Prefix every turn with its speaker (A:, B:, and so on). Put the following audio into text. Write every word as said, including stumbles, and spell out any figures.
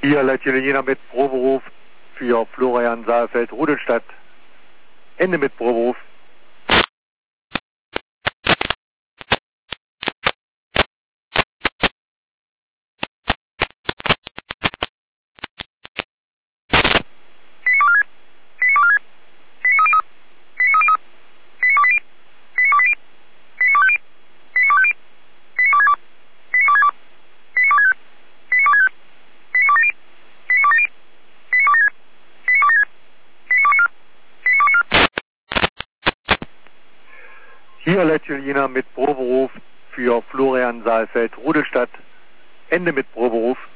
A: Hier Leitjena mit Proberuf für Florian Saalfeld, Rudelstadt. Ende mit Proberuf. Hier Leitjena mit Proberuf für Florian Saalfeld, Rudelstadt. Ende mit Proberuf.